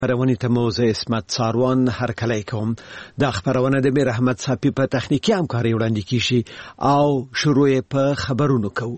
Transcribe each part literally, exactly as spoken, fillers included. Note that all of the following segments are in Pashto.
خبرونه ته موزه اسمت ساروان هرکلی کوم د خبرونه د میر احمد صافی په تخنیکی همکاري وړاندې کیږي او شروع په خبرونو کوو.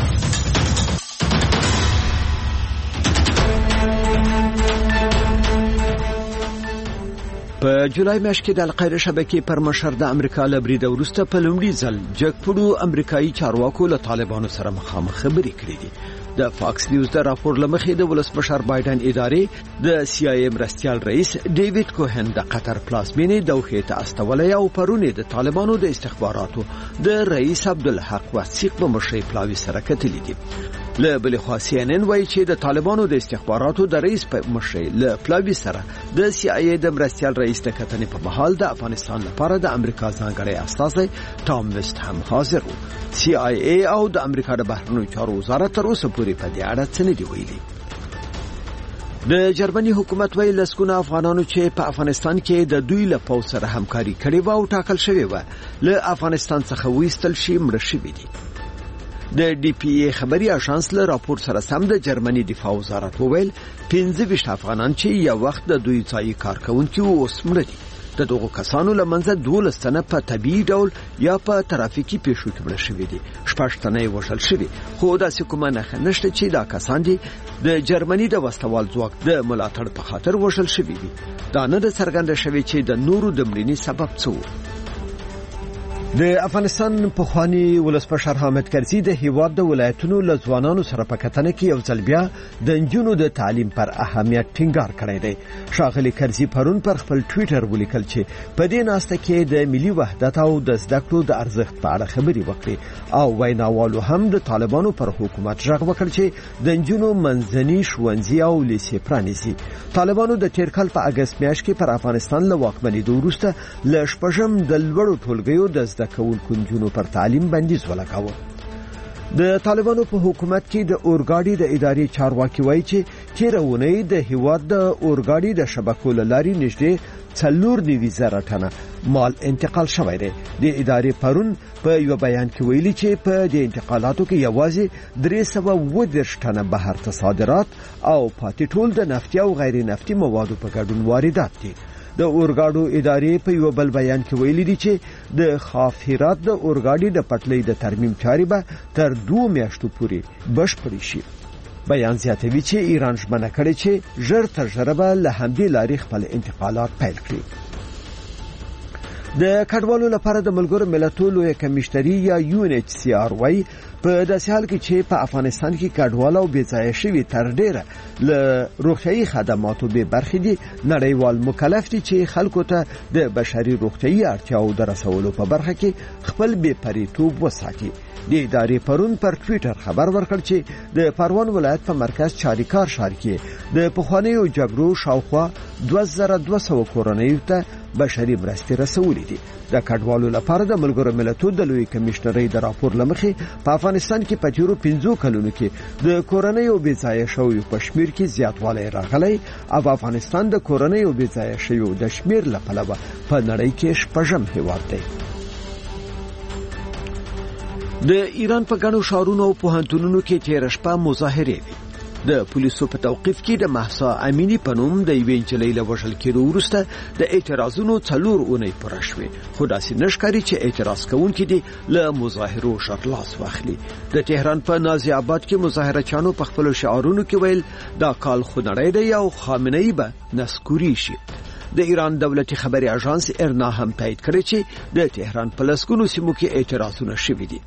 په جولای میاشت کې د القاعده شبکې پر مشر د امریکا له برید وروسته په لومړي ځل جګپړو امریکایي چارواکو له طالبانو سره مخامخ خبرې کړې دي. د فاکس نیوز د راپور لمخې د ولسمشر بایدن ادارې د سی آی ای مرستیال رئیس ډیوډ کوهن د قطر پلازمینې دوحې ته استولې او پرونی د طالبانو د استخباراتو د رئیس عبدالحق وثیق په مشرۍ پلاوي سره کتلې دي. له بل خوا سی ان ان وایي چې د طالبانو د استخباراتو د رئیس په مشرۍ له پلاوي سره د سی آی ای د مرستیال رئیس د کتنې په محل د افغانستان لپاره د امریکا ځانګړی استازی ټام وست هم حاضر و. سی آی ای او د امریکا د بهرنیو چارو وزارت تر اوسه پورې په دې اړه څه نه دی ویلي. د جرمني حکومت ویل لسګونه افغانانو چې په افغانستان کې د دوی له پوځ سره همکاري کړې و او ټاکل شوی و له افغانستان څخه وایستل شي مړه شوي دي. د ډي پی ای خبري اژانس له راپور سره سم د جرمني دفاع وزارت وویل پنځه ویشت افغانان چې یو وخت د دوی ځای کارکونکي اوس مړه دي. د دغو کسانو لمنځه دولس تنه په طبيعي ډول یا په ترافیکي پیښو کې مړه شوي دي. شپږ تنه یې وژل شوي خو داسې کومه نښه نشته چې دا کسان دي د جرمني د وسوال ځواک د ملاتړ په خاطر وژل شوي دي. دا نه ده څرګنده شوې چې د نورو د مړینې سبب څه و. د افغانستان پخوانی ولسمشر حامد کرزي د هیواد د ولایتونو له ځوانانو سره په کتنه کې یو ځل بیا د نجونو د تعلیم پر اهمیت ټینګار کړی دی. ښاغلي کرزي پرون پر خپل ټویټر ولیکل چې په دې ناسته کې د ملي وحدت او د زده کړو د ارزښت په اړه خبرې وکړي او ویناوالو هم د طالبانو پر حکومت ژغ وکړ چې د نجونو منځني ښوونځي او لیسې پرانیزي. طالبانو د تیر کال په اگست میاشت کې پر افغانستان له واکمنېدو وروسته له شپږم د لوړو ټولګیو د د کوونکو نجونو پر تعلیم بندیز ولګاوه. د طالبانو په حکومت کې د اورګاډي د ادارې چارواکي وایي چې تیرونه د هیواد د اورګاډي د شبکو لاري نږدې څلور نوي زره ټنه مال انتقال شوی دی. د ادارې پرون په یو بیان کې ویلي چې په دې انتقالاتو کې یوازې درې سوه اووه دېرش ټنه بهر ته صادرات او پاتې ټول د نفتي او غیر نفتي موادو په ګډون واردات دي. د اورګاډو ادارې په یو بل بیان کې ویلي دي چې د خافرات د اورګاډي د پټلۍ د ترمیم چارې به تر دوه میاشتو پورې بشپړې شي. بیان زیاتوي چې ایران ژمنه کړې چې ژر تر ژره به له همدې لارې خپل انتقالات پیل کړي. د کډوالو لپاره د ملګرو ملتونو لویه کمیشنري یا یو ان ایچ سی آر وايي په داسې حال کې چې په افغانستان کې کډوال او بېځایه شوي تر ډیره له روغتیايي خدماتو به برخې دي، نړیوال مکلف دي چې خلکو ته د بشري روغتیايي اړتیاو د رسولو په برخه کې خپل بې پریتوب وساتي. د ادارې پرون پر ټویټر خبر ورکړ چې د پروان ولایت په مرکز چاریکار ښار کې د پخوانیو جګړو شاوخوا دوه زره دوه سوه کورنیو ته بشري مرستې رسولې دي. د کډوالو لپاره د ملګرو ملتونو د لوی کمیشنرۍ د راپور لمخې په افغانستان کې په تیرو پنځو کلونو کې د کورنیو بېځایه شویو په شمیر کې زیاتوالی راغلی او افغانستان د کورنیو بېځایه شویو د شمیر له پلوه په نړۍ کې شپږم هیواد دی. د ایران په ګڼو ښارونو او پوهنتونونو کې تېره شپه مظاهرې وې. د پولیسو په توقیف کې د مهسا امینی په نوم د یوې نجلۍ له وژل کېدو وروسته د اعتراضونو څلور اونۍ پوره شوې، خو داسې نه ښکاري چې اعتراض کوونکي دې له مظاهرو ژر لاس واخلي. د تهران په نازي آباد کې مظاهرچیانو په خپلو شعارونو کې ویل دا کال خونړی دی او خامنه‌ای به نسکوري شي. د ایران دولتي خبري اژانس ارنا هم تایید کړی چې د تهران په لسګونو سیمو کې اعتراضونه شوي دي.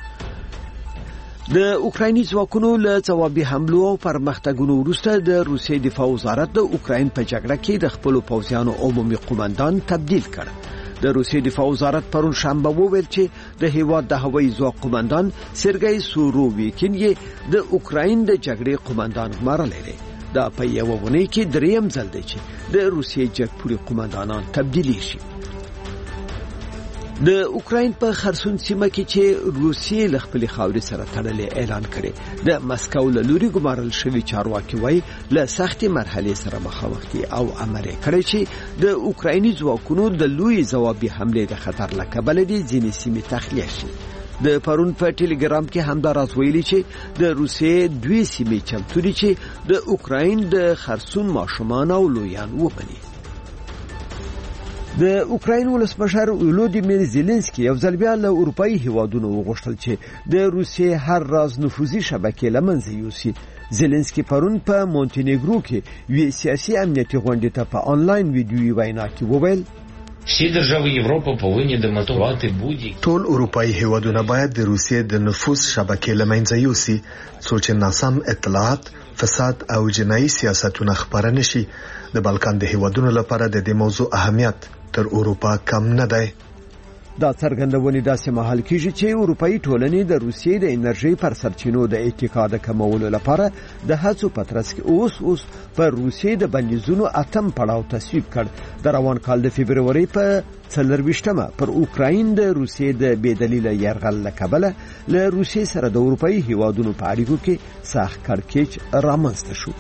د اوکرایني ځواکونو له ځوابي حملو او پرمختګونو وروسته د روسیې دفاع وزارت د اوکراین په جګړه کې د خپلو پوځیانو عمومي قومندان تبدیل کړ. د روسیې دفاع وزارت پرون شنبه وویل چې د هیواد د هوایي ځواک قومندان سرګی سوروویکین یې د اوکراین د جګړې قومندان ګمارلی دی. دا په یوه ونې کې دریم ځل دی چې د روسیې جګپوري قومندانان تبدیلی شي. د اوکراین په خرسون سیمه کې چې روسیې له خپلې خاورې سره تړلې اعلان کړي، د مسکو له لوري ګمارل شوي چارواکي وایي له سختې مرحلې سره مخامخ دي او امر یې کړی چې د اوکرایني ځواکونو د لوی ځوابي حملې د خطر له کبله دي ځینې سیمې تخلیه شي. د پرون په ټلګرام کې همدا راز ویلي چې د روسیې دوی سیمې چمتو دي چې د اوکراین د خرسون ماشومان او لویان وبني. د اوکراین ولسمشر ولودیمیر زيلنسکي یو ځل بیا له اروپאי هیوادونو وغوښتل چې د روسیې هر راز نفوذي شبکې لمنځه یوسي. زيلنسکي پرون په مونتينيګرو کې وی سیاسي امنیتي غونډې ته په آنلاین ویډیويي وینا کې وویل всі держави Європи повинні демонтувати будь-які. ټول اروپאי هیوادونه باید د روسیې د نفوذ شبکې لمنځه یوسي څو چې ناسم اطلاعات، فساد او جنایي سیاستونه خپاره نشي. د بالکان د هیوادونو لپاره د دې موضوع اهمیت تر اروپا کم نه دی. دا څرګندونې داسې مهال کېږي چې اروپאי ټولنې د روسیې د انرژي پر سرچینو د اتکا د کمولو لپاره د هڅو په ترڅ کې اوس اوس پر روسیې د بندیزونو اتم پړاو تصویب کړ. د روان کال د فبرवरी په څلرويشتمه پر اوکراین د روسیې د بېدلیله یرغل له کبله له روسیې سره د اروپאי هیوادونو په اړیکو کې سخت کړکېچ رامنځته شو.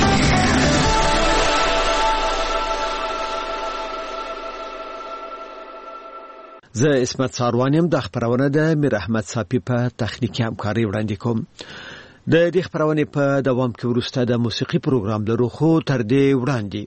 زه اسمت ساروانیم د خبرونه د میر احمد صافی په تخنیکی همکاري وړاندې کوم. د دې خبرونه په دوام کې ورسته د موسیقي پروګرام لرو خو تر دې وړاندې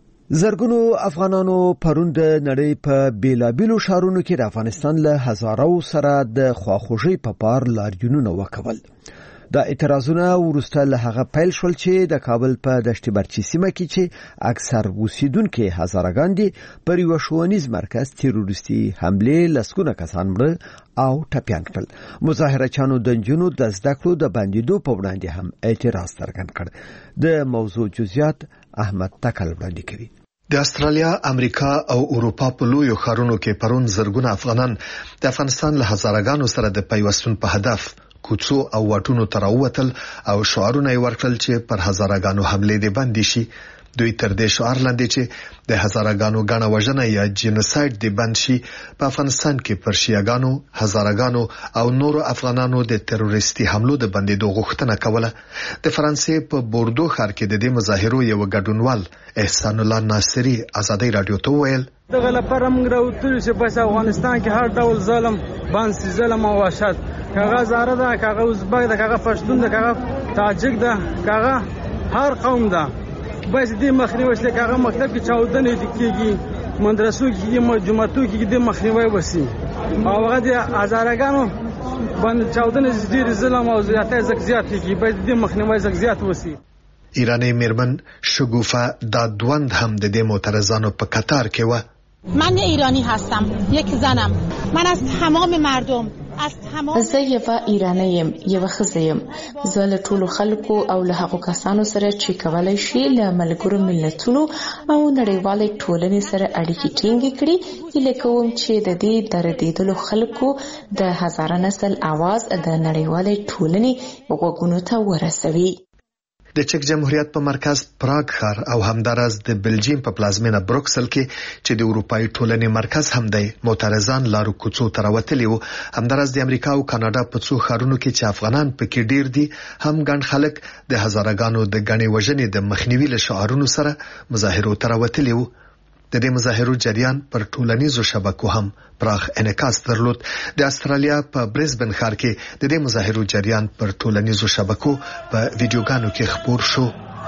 زرګونو افغانانو پرون د نړۍ په بیلابیلو شهرونو کې د افغانستان له هزارو سره د خواخوږي په پار لاریونونه وکول. دا اعتراضونه ورسته له هغه پیل شول چې د کابل په دشت برچی سیمه کې چې اکثر اوسیدونکو هزارګان دي پر یو ښوونیز مرکز تروریستي حمله لسګونه کسان مړ او ټپيان کړل. مظاهرچیانو د جنونو د زده کړو د بندیدو په وړاندې هم اعتراض څرګند کړ. د موضوع جزئیات احمد تکل وړاندې کوي. د استرالیا، امریکا او اروپا په لویو ښارونو کې پرون زرګونه افغانان د افغانستان له هزارګانو سره د پیوستون په هدف کوڅو او واټونو تراوتل او شعارونه یې ورکړل چې پر هزارګانو حمله دي بند شي. دوی تر دې شعار لاندې چې د هزارګانو غاڼه وژنه یا جنوساید دی بند شي په افغانستان کې پر شیعاګانو، هزارګانو او نورو افغانانو د تروریستي حملو د بندیدو غوښتنه کوله. د فرانسې په بوردو ښار کې د دې مظاهرو یو ګډونوال احسان الله ناصری ازادي رادیو ته ویل دغه لپاره موږ راوتلو چې په افغانستان کې هر ډول ظلم، باندې ظلم او وحشت، کاغه زاره ده، کاغه ازبک ده، کاغه پښتون ده، کاغه تاجک ده، کاغه هر قوم ده. بس دې مخنیوي چې کاغه مکتب کې چاودنې کیږي، مدرسو کې، جمعتو کې دې مخنیوي وسی او هغه د هزارګانو باندې چاودنې ډېر ظلم او زیاتې زیات کیږي. بس دې مخنیوي زیات وسی. ایرانی میرمن شگوفه دادوند هم د دې معترضانو په قطار کې و. من ایرانی هستم، یک زنم. من از تمام مردم از تمام زه یو ایرانی یم، یو ښځه یم. زه له ټولو خلکو او له هغو کسانو سره چې کولای شي له ملګرو ملتونو او نړیوالې ټولنې سره اړیکې ټینګې کړي. هیله کوم چې د دې دردېدلو خلکو د هزاره نسل आवाज د نړیوالې ټولنې غوږونو ته ورسوي. د چک جمهوریت په مرکز پراګ ښار او همدارس د بلجیم په پلازمینه بروکسل کې چې د اروپאי ټولنې مرکز هم دی معترضان لارو کوڅو ته راوتلي وو. همدارس د امریکا او کاناډا په څو ښارونو کې چې افغانان پکې ډیر دي هم ګڼ خلک د هزارګانو د غني وژنې د مخنیوي له شعارونو سره مظاهرو ته راوتلي وو. د دې مظاهرو جریان پر ټولنیزو شبکو هم پراخ انعکاس درلود. د استرالیا په برزبن ښار کې د دې مظاهرو جریان پر ټولنیزو شبکو په ویډیوګانو کې خپور شو.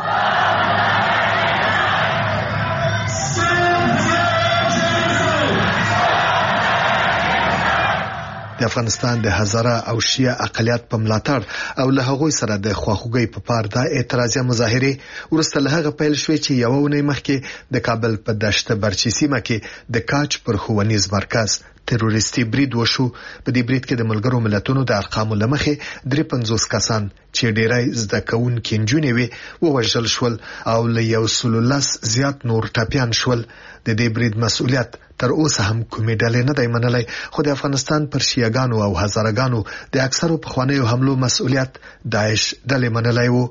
د افغانستان د هزاره او شیعه اقلیت په ملاتړ او له هغوی سره د خواخوږي په پار د اعتراضي مظاهره ورسته له هغه پیل شوې چې یو ونې مخکې د کابل په دشت برچی سیمه کې د کاچ پر ښوونیز مرکز تروریستي برید وشو. په دې برید کې د ملګرو ملتونو د ارقامو لمخې درې پنځوس کسان چې ډیرای زده کوونکي نجونې وي ووژل شول او له یو سل لس زیات نور ټپيان شول. د دې برید مسؤلیت تر اوسه هم کومې ډلې نه دی منلای، خو د افغانستان پر شیعاګانو او هزارګانو د اکثرو پخوانیو حملو مسؤلیت داعش ډلې منلای وو.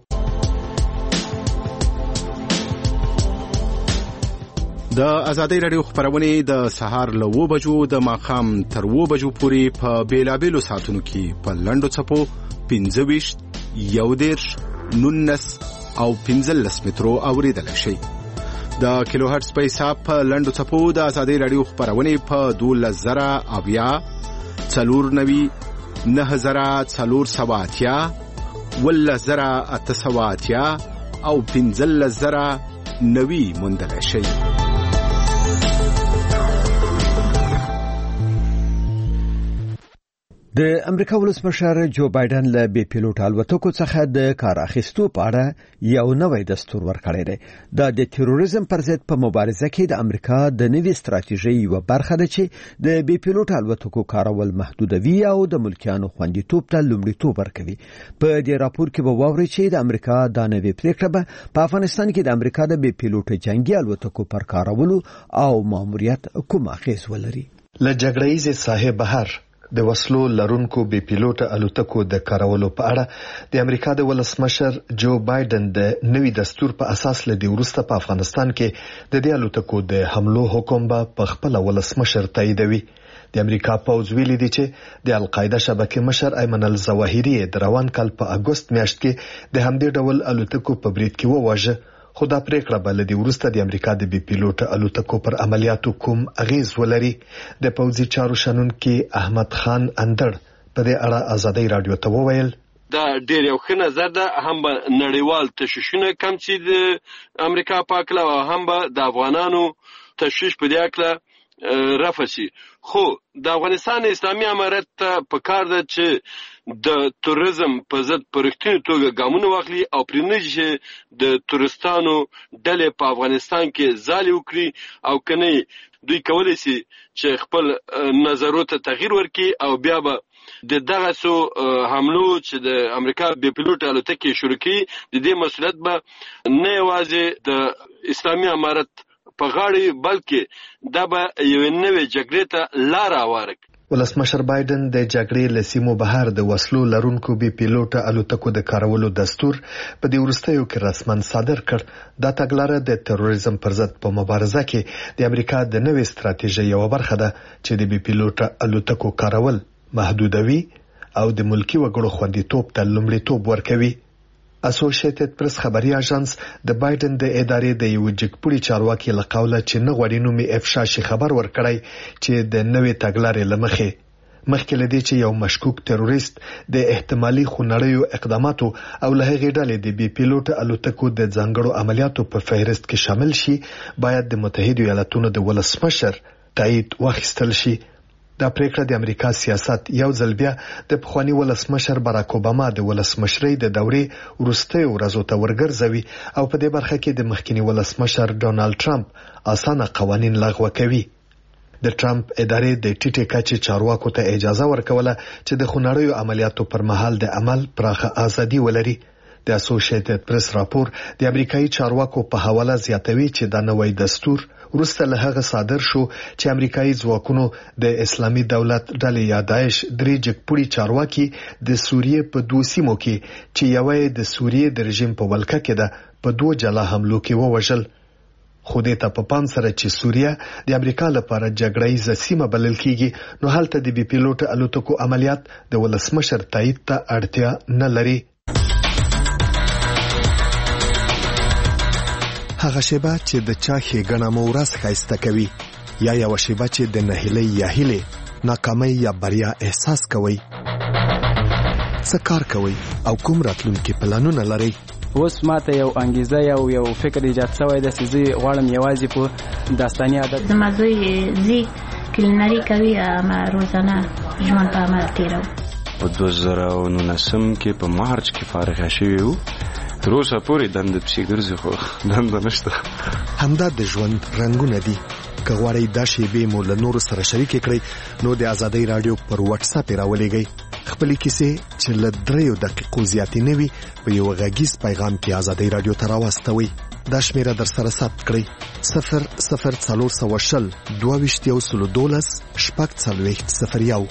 د ازادي رادیو خبرونه د سهار له و بجو د ماخام تر و بجو پورې په بیلابیلو ساعتونو کې په لندو چپو پنځه ویشت یو دیرش نونس او پنځه لس مترو اوریدل شي. د کیلو هرتز په حساب په لندو چپو د ازادي رادیو خبرونه په دوه زره اویا څلور نوي نه زره څلور سوه اتیا، ولس زره اته سوه اتیا او پنځلس زره نوي موندلی شئ. د امریکا ولسمشر جو بایدن له بي پیلوټ الوتکو څخه د کار اخیستو په اړه یو نوی دستور ورکړی دی. دا د تروریزم پر ضد په مبارزه کې د امریکا د نوې ستراتیژۍ یوه برخه ده چې د بي پیلوټ الوتکو کارول محدودوي او د ملکیانو خوندیتوب ته لومړیتوب ورکوي. په دې راپور کې به واورئ چې د امریکا دا نوې پریکړه به په افغانستان کې د امریکا د بي پیلوټ جنگي الوتکو پر کارولو او ماموریت کوم اغیز ولري. له جګړه‌ییز ساحې بهر د وسلو لرونکو بي پیلوټ الوتکو د کارولو په اړه د امریکا د ولسمشر جو بایدن د نوي دستور په اساس له دې وروسته په افغانستان کې د دې الوتکو د حملو حکم به په خپل ولسمشر تاییدوي. د امریکا پوځ ویلي دی چې د القاعده شبکې مشر ایمن الظواهری د روان کال په اگست میاشت کې د همدې ډول الوتکو په برید کې وواژه، خو دا پریکړه به له دې وروسته د امریکا د بي پیلوټ الوتکو پر عملیاتو کوم اغیز ولري. د پوځي چارو شنونکي احمد خان اندړ په دې اړه آزادۍ رادیو ته وویل: دا ډېر یو ښه نظر ده، هم به نړیوال تشویشونه کم شي د امریکا په اړه او هم به د افغانانو تشویش په دې اړه رفع شي. خو د افغانستان اسلامي امارت ته پکار ده چې د توریزم په ضد په رښتینې توګه ګامونه واخلي او پرېنږدي د تورستانو ډلې په افغانستان کې ځالې وکړي او کنه دوی کولی شي چې خپل نظرو ته تغییر ورکړي او بیا به د دغه سو حملو چې د امریکا بي پیلوټ الوتکې شروع کړي د دې مسؤلیت به نه یوازې د اسلامي امارت په غاړه بلکې دا به یو نوې جګړې ته لار هواره کړي. ولسمشر بایدن د جګړې له سیمو بهر د وسلو لرونکو بي پیلوټ الوتکو د کارولو دستور په دې وروستیو کې رسماً صادر کړ. دا تګلاره د تروریزم پر ضد په مبارزه کې د امریکا د نوې ستراتیژۍ یوه برخه ده چې د بي پیلوټ الوتکو کارول محدودوي او د ملکی وګړو خوندیتوب ته لومړیتوب ورکوي. اسوسییټډ پریس خبري اژانس د بایدن د ادارې د یو جګپوړي چارواکي له قوله چې نه غوړي نومي افشا شي خبر ورکړی چې د نوې تګلارې لمخې مخکې لدی چې یو مشکوک تروریست د احتمالي خونړیو اقداماتو او له هغې ډلې د بي پیلوټ الوتکو د ځانګړو عملیاتو په فهرست کې شامل شي باید د متحده ایالاتونو د ولسمشر تایید واخیستل شي. دا پریکړه د امریکا سیاست یو ځل بیا د پخوانی ولسمشر باراک اوباما د ولسمشرۍ د دورې وروستیو ورځو ته ورګرځوي او په دې برخه کې د مخکنی ولسمشر ډونالد ټرمپ اسانه قوانین لغوه کوي. د ټرمپ ادارې د ټیټې کچې چارواکو ته اجازه ورکوله چې د خونړیو عملیاتو پر مهال د عمل پراخه ازادي ولري. د اسوسییټډ پریس راپور د امریکایي چارواکو په حواله زیاتوي چې دا نوی دستور وروسته له هغه صادر شو چې امریکایي ځواکونو د اسلامي دولت ډلې یا داعش درې جګپوړي چارواکي د سوریې په دوه سیمو کې چې یوه د سوریې د رژیم په ولکه کې ده په دوه جلا حملو کې ووژل. خو دې ته په پام سره چې سوریه د امریکا لپاره جګړه‌ییزه سیمه بلل کیږي نو هلته د بي پیلوټ الوتکو عملیات د ولسمشر تایید ته اړتیا نه لري. هغه شیبه چې د چا ښېګڼه مو ورځ ښایسته کوي یا یوه شیبه چې د نهیلۍ یا هیلې ناکامۍ یا بریا احساس کوئ. څه کار کوئ او کوم راتلونکي پلانونه لرئ؟ اوس ماته یو انګیزه یو یو فکر ایجاد شوی دی چې زه غواړم یوازې په داستاني عادت زما زوی زی کلینري کوي اما روزانه ژوند په عمل تېروي. په دوه زره او نولسم کې په مارچ کې فارغ شوی وو. تر اوسه پورې دنده پسې ګرځي خو دنده نشته. همدا د ژوند رنګونه دي. که غواړئ دا شیبې مو له نورو سره شریکې کړئ نو د آزادۍ رادیو پر واتس اپ یې راولېږئ. خپلې کیسې چې له دریو دقیقو زیاتې نه وي په یو غږیز پیغام کې آزادۍ رادیو ته راواستوئ. دا شمیره در سره ثبت کړئ: صفر صفر څلور سوه شل دوه ویشت یو سلو دولس شپږ څلوېښت صفر یو.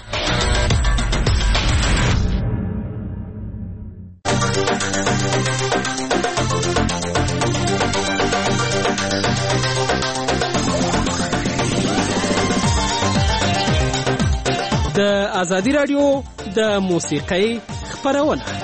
د آزادی رادیو د موسیقۍ خبرونه